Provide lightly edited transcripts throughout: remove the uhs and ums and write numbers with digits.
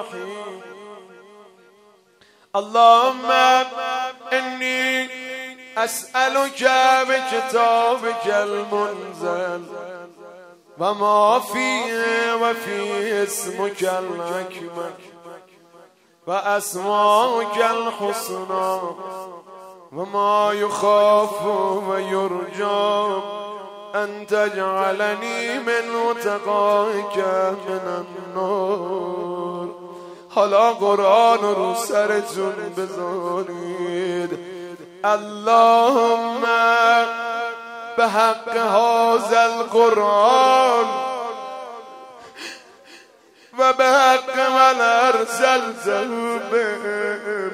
الرحيم. اللهم إني أسألك بكتابك المنزل وما فيه وفيه اسمك الأكمل وأسماؤك الحسنى وما يخاف ويرجى أن تجعلني من متقاك من النار. حالا قرآن رو سرتون بذارید. اللهم بحق هذا القرآن وبحق من أرسلته به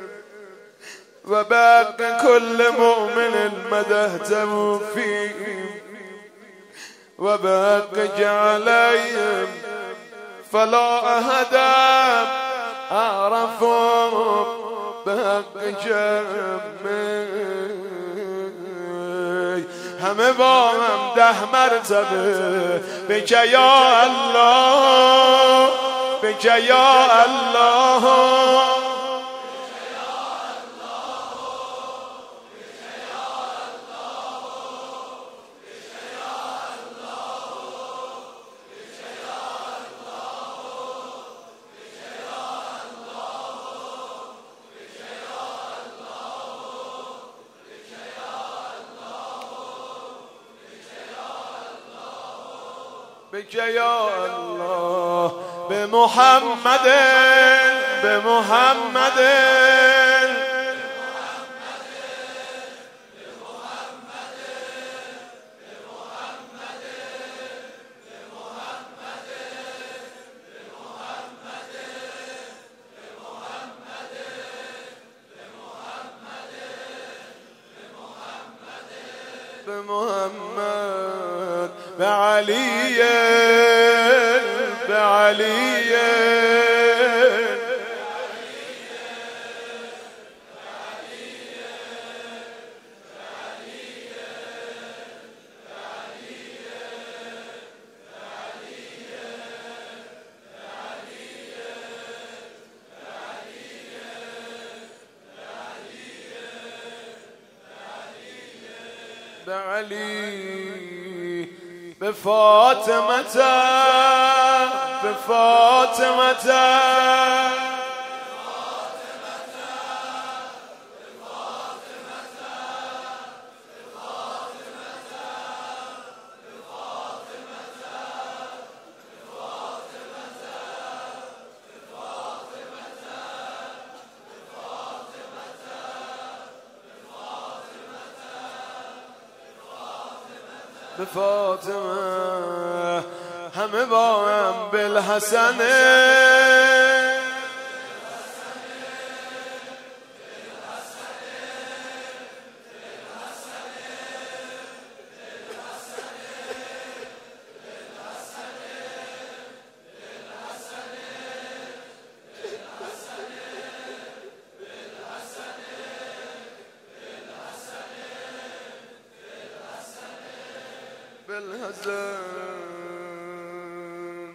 وبحق كل مؤمن مدحته فيه وبحقك عليهم فلا أحد أعرف بحقك مني. همه با هم 10 مرتبه بک یا الله بک یا الله بك يا الله بمحمد بمحمد بمحمد بعلي بعلي بعلي بفاطمة بفاطمة بفاطمة همه با هم بالحسن بالحسن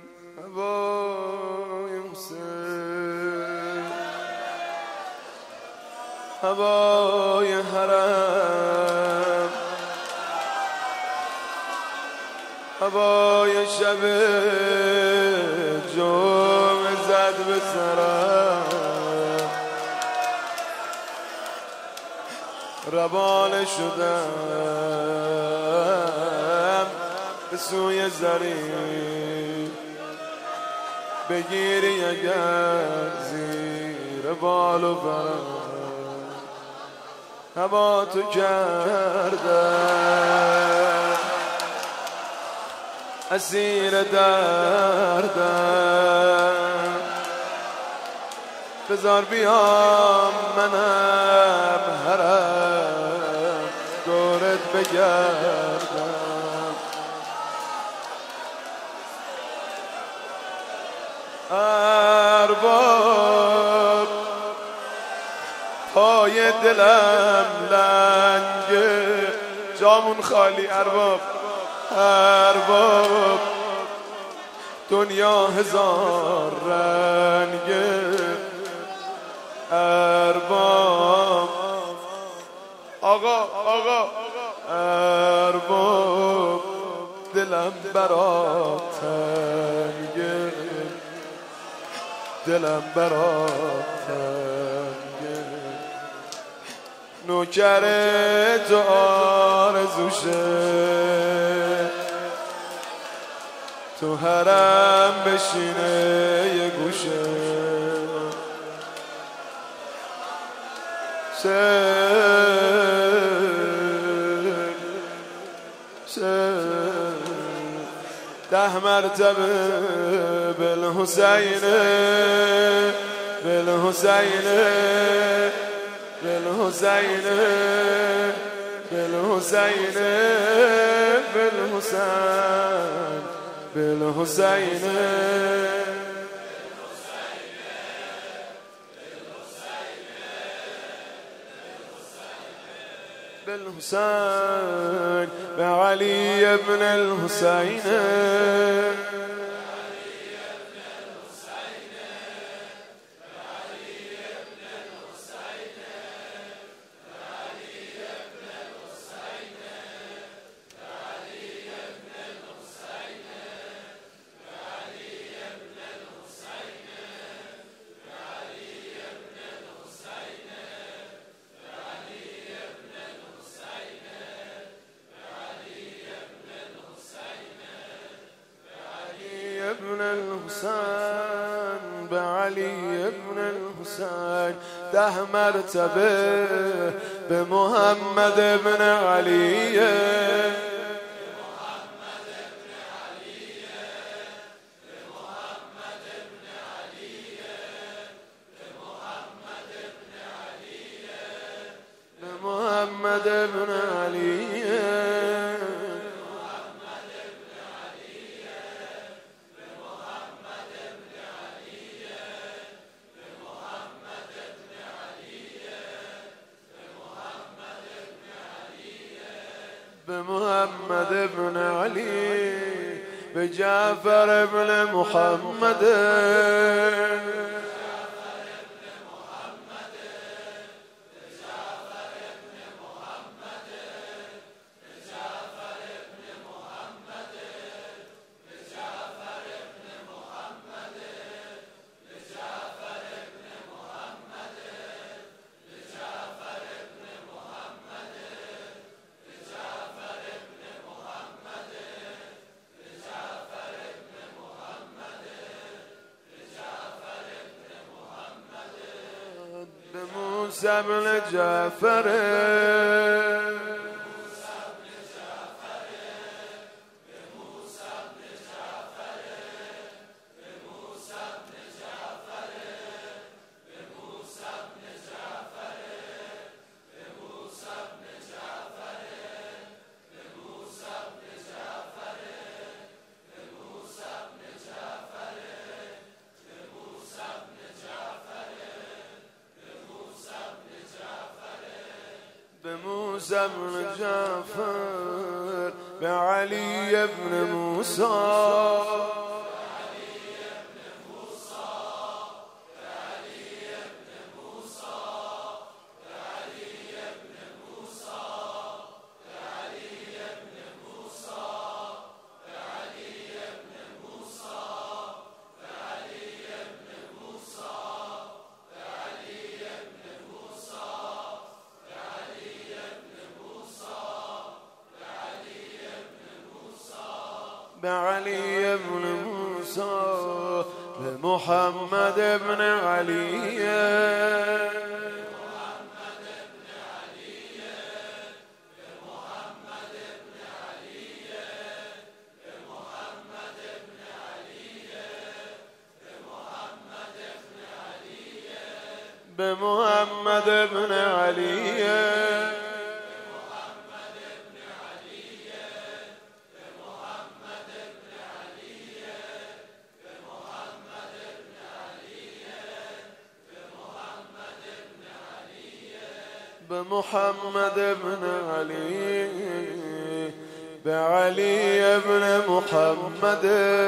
هوای حسین هوای حرم هوای شب جمعه زد به سرم روانه شدم به سوی زری بگیری اگر زیر بال و برم هوا تو کردم اسیر دردم بذار بیام منم حرم دورت بگردم ارباب پای دلم لنگه جامون خالی ارباب ارباب دنیا هزار رنگ ارباب آقا ارباب دلم برات تنگه دلم برات تنگه نوکر تو آرزوشه تو حرم بشینه یه گوشه ده مرتبه بالحسین بالحسین بالحسین بالحسین بالحسین بالحسین بالحسين بعلي بن الحسين ابن الحسين بعلي ابن الحسين ده مرتبه بمحمد ابن علي بمحمد ابن علي بمحمد بن علي بجعفر بن محمد موسى بن جعفر بموسى بن جعفر بعلي بن موسى بعلي بن موسى بمحمد بن علي بمحمد بن علي بمحمد بن علي بعلي ابن محمد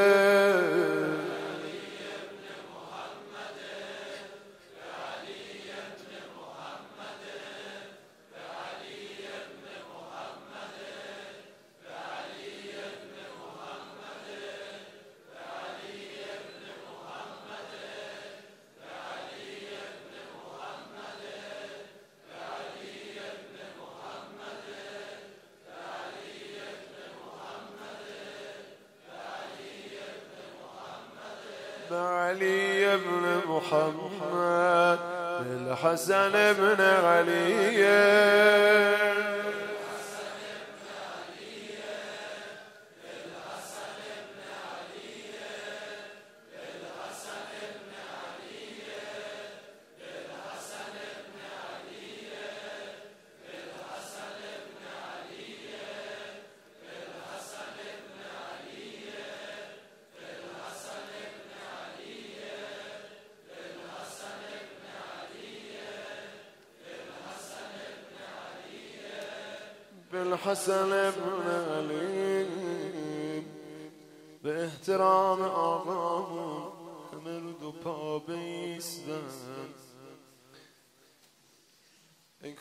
علي بن محمد بالحسن بن علي بالحسن بن علي به احترام آقامون مرد و پا بیستن ای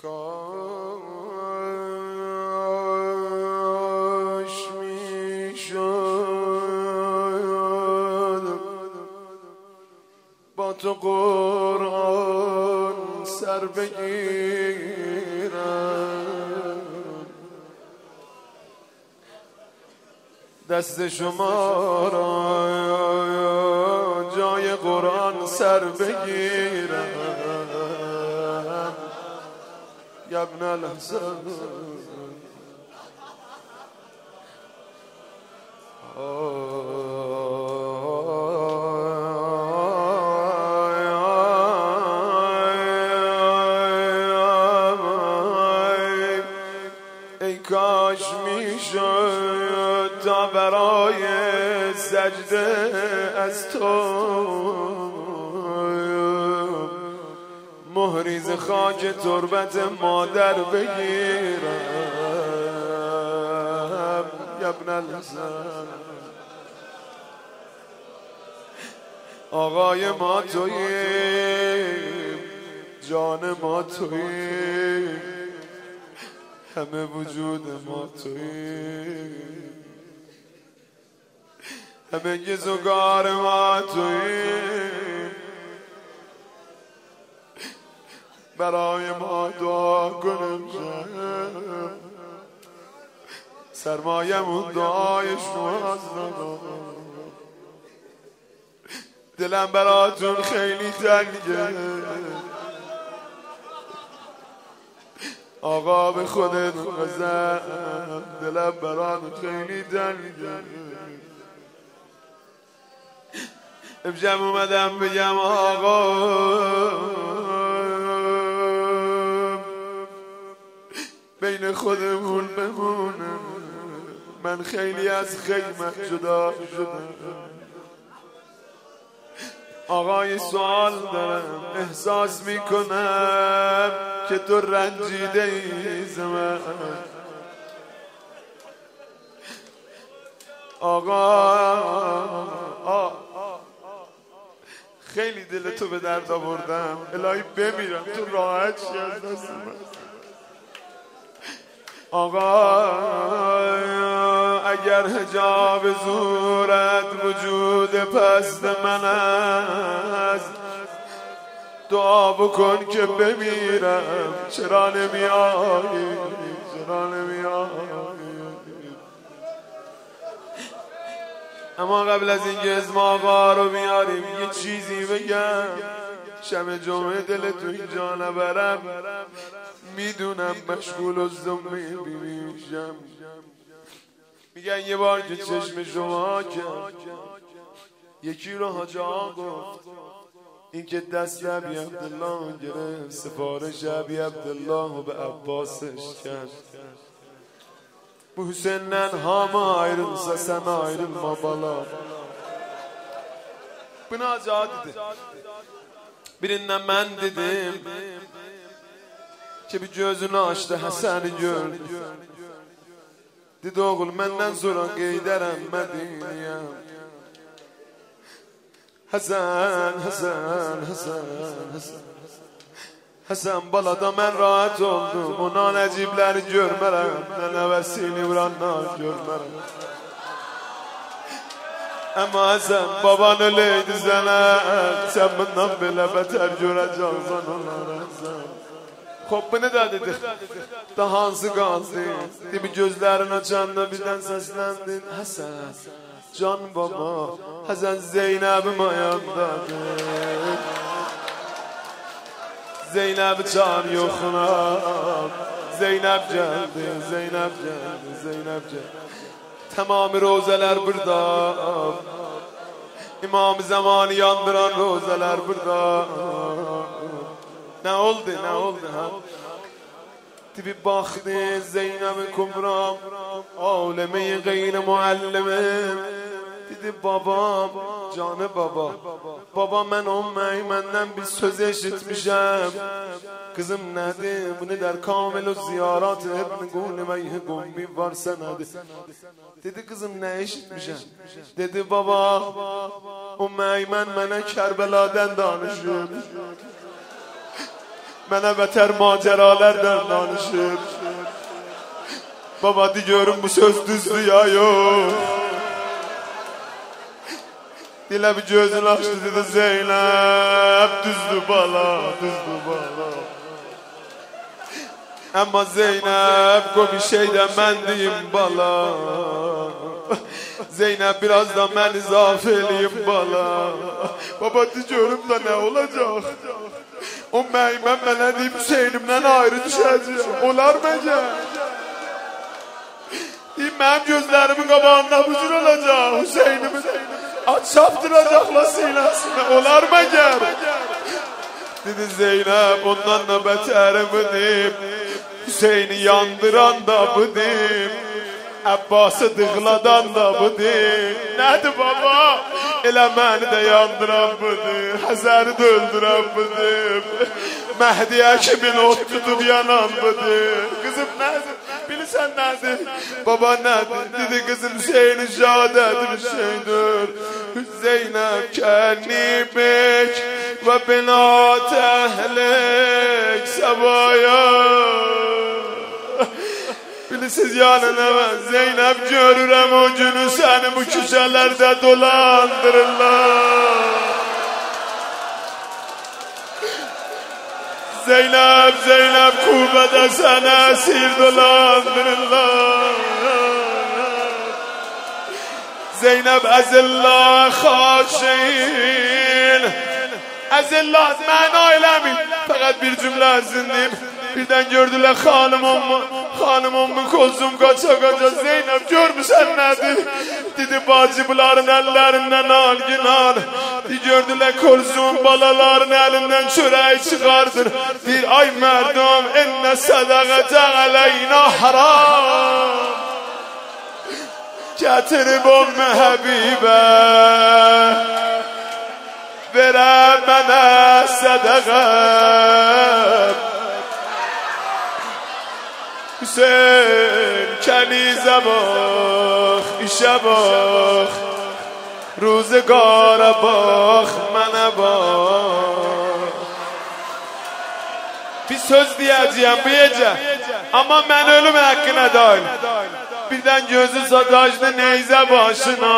کاش میشد با تو قرآن سر بگیرم دست شما را جای قرآن سر بگیرم یا ابن الحسن ای کاش میشد تا برای سجده از تو مهریز خاک تربت مادر بگیرم یا ابن الحسن آقای ما تویی جان ما تویی همه وجود ما تویی همه گزوگار ما تویی برای ما دعا کنم سرمایمون دعای شماست دلم براتون خیلی تنگه آقا به خودت بزن دلم براتون خیلی تنگه امشب اومدم بگم آقا بین خودمون بمونه من خیلی از خیمت جدا شدم آقای سوال دارم احساس میکنم که تو رنجیده ای زمان آقا خیلی دل تو به درد آوردم الهی بمیرم تو راحت شی از دست من آقا اگر حجاب زورت وجود پست من است دعا بکن که بمیرم چرا نمیایی چرا نمیایی اما قبل از اینکه اسم آقا رو بیاریم یه چیزی بگم شب جمعه دل تو اینجا نبرم میدونم مشغول و زمین میشم میگن یه بار که چشم شما کرد یکی رو حاج آقا گفت این که دست ابی عبدالله گرفت سفارش ابی عبدالله به عباسش کرد bu senden hama ayrılsa sen ayrılma bala. Bunu Aca dedi. Birinden ben dedim ki, bir gözünü açtı, Hasan'ı gördü. Dedi oğul menden sonra Qeydərəm Mədiniyəm. Həsən, Həsən, Həsən, Həsən, Həsən balada mən rahat oldum. Ona nəcibləri görmərəm, nə nəvəsini vuranlar görmərəm. Amma Həsən baban öləydi sənə, sən bundan belə bətər görəcəksən onlara Həsən. Xob bu nə də dedik? Da hansı qaldı? Debi gözlərini açanda birdən səsləndin. Həsən, can baba, Həsən Zeynəbim ayağındadır. Zeynəb can yoxuna, Zeynəb gəldi, Zeynəb gəldi, Zeynəb gəldi. Tamamı rozələr burada, İmam-ı zamanı yandıran rozələr burada. Nə oldu, nə oldu ha? Tibi baxdı Zeynəb-i Kubram, Alemi-i qeyri müəllimim. Dedi babam, canı baba, baba mən məndən bir söz eşitmişəm. Kızım nədir, bu nə der, kamil-u ziyarat ibn Qunimeyh Qumbi varsa nədir? Dedi kızım nə eşitmişəm? Dedi baba, mən mənə Kərbəladən danışır. Mənə bətər macəralərdən danışır. Baba di görüm bu söz düzdür ya yox. Dilə bir gözünü açdı dedi Zeynəb düzdür bala, düzdür bala. Amma Zeynəb qoy bir şey də mən deyim bala. Zeynəb birazdan mən izaf eləyim bala. Baba di görüm də nə olacaq? O mən mənə deyib Hüseynimdən ayrı düşəcək. Olar məgər? Deyib mənim gözlərimin qabağında bu cür olacaq. Hüseynimin çapdıracaqla sinəsinə. Olar məgər? Dedi Zeynəb ondan da bətərim deyib. Hüseyni yandıran da bu deyib. Əbbası dığladan da bu deyib. Nədir baba? Elə məni də yandıran budur. Həzəri də öldürən budur. Məhdiyə kimin ot tutub yanan budur. Kızım nədir? Bilirsən nədir? Baba nədir? Dedi kızım Hüseyni şəhadədir Hüseyindir. Zeynəb kənibik və binat əhlik səbaya. Bilirsiniz yanına ben Zeynep görürəm o günü səni bu küçələrdə dolandırırlar. Zeynep, Zeynep Kubədə səni əsir dolandırırlar. Zeynep əzillah xaşin. Əzillah məna eləmin. Fəqət bir cümlə əzindiyim. Birden gördüler hanımımın kozum kaça kaça Zeynep görmüşsen nedir? Dedi bacı bunların ellerinden al ginar. Gördüler kozum balaların elinden çöreği çıkardır. Bir ay merdum enne sadakate aleyna haram. Getirib Ümmü Həbibə verə mənə sədəqə. Hüseyin kənizə bax, işə bax, ruzgara bax, mənə bax. Bir söz deyəcəyəm bu gecə, amma mən ölüm haqqına dair. Birdən gözü sataşdı neyzə başına.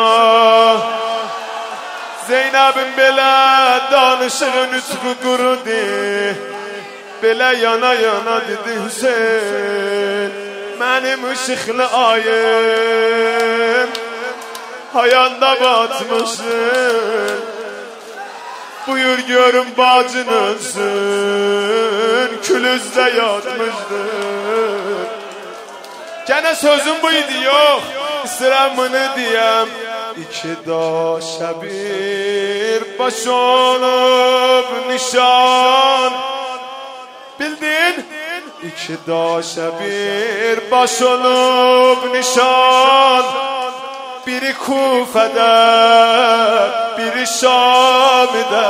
Zeynəbin belə danışığı nütqü qurudu. Belə yana yana dedi Hüseyin, mənim ışıqlı ayım hayanda batmışsın. Buyur görüm bacın ölsün, külüzdə yatmışdır. Gene sözüm buydu yok, sıramını diyem. İki daşa bir baş olup nişan. Bildin? İki daşa bir baş olup nişan. Biri Kufədə, biri Şam'da.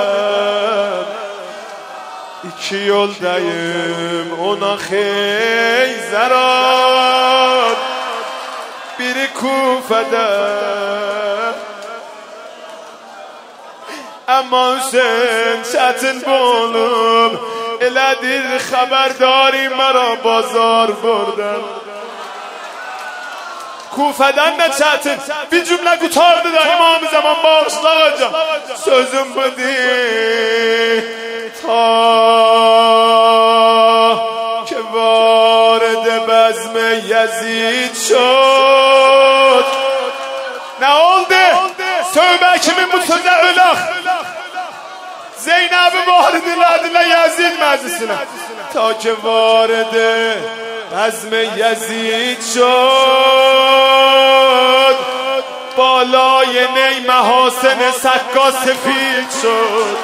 İki yoldayım ona Xeyzəran. biri Kufede. Ama Hüseyin çetin bolum eledir xaberdari مرا بازار بردن. Kufeden de çetin bir cümle kurtardı da İmam-ı Zaman bağışla hocam. Sözüm budur ta ki vارد بزم Yezid şod. Ne oldu? Söyle kimin bu söze ölak? Zeynep'i varidilediler Yezid meclisine. Ta ki vارد بزم Yezid شد. بالای نی محاسن سکا سفید شد.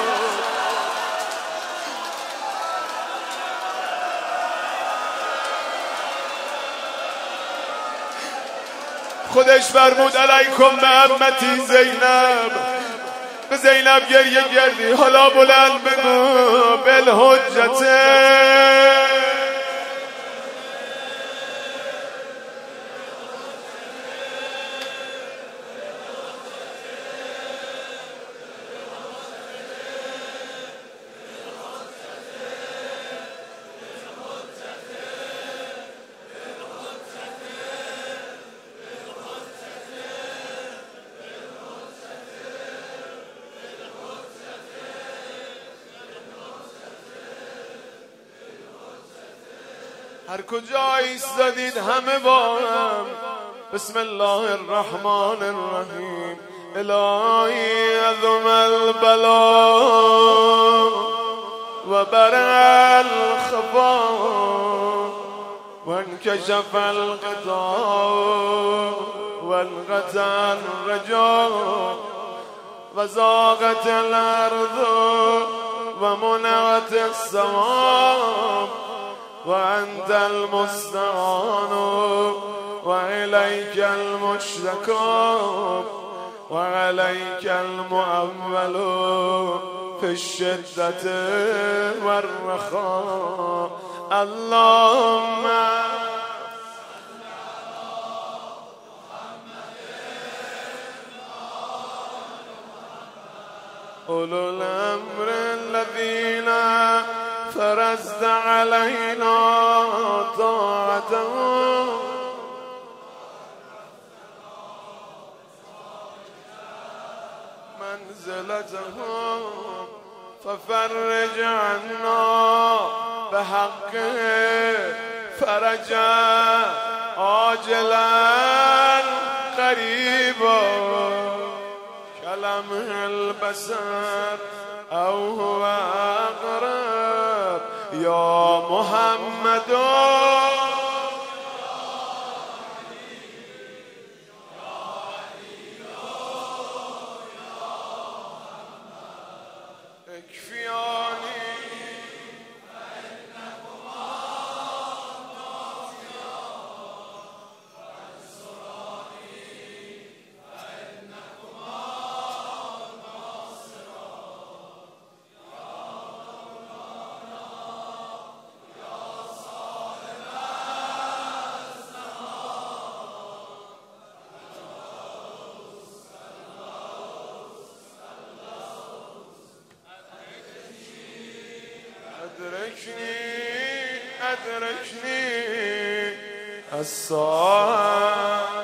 خودش فرمود علیکم به امتی زینب. به زینب گریه کردی حالا بلند بگو بالحجته. هر کجا ایستادید همه با هم بسم الله الرحمن الرحیم. الهی عظم البلا و برع الخفا و انکشف الغطاء و انقطع الرجا و ضاقت الارض و منعت السماء وأنت المستعان وإليك المشتكى وعليك المؤول في الشدة والرخاء. اللهم أولو الأمر الذين فرزت علينا طاعتهم منزلتهم ففرج عنا بحق فرجا عاجلا قريبا كلمح البصر أو هو أقرب يا محمد. أدركني الصاع